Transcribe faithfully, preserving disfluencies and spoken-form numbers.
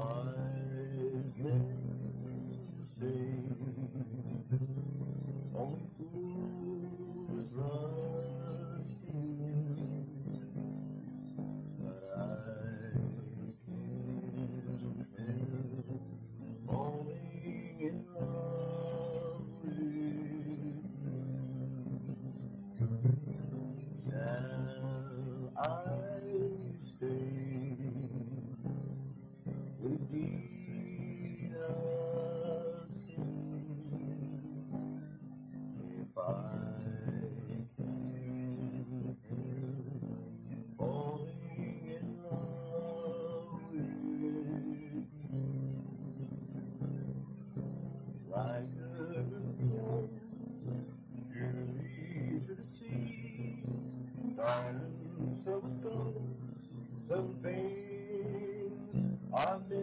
Wise men say only fools rush in, but I can't help falling in love with you. Shall I stay with thee a sin if I can't help falling in love with you? Like a surely to the sea, silence of the ghosts of pain are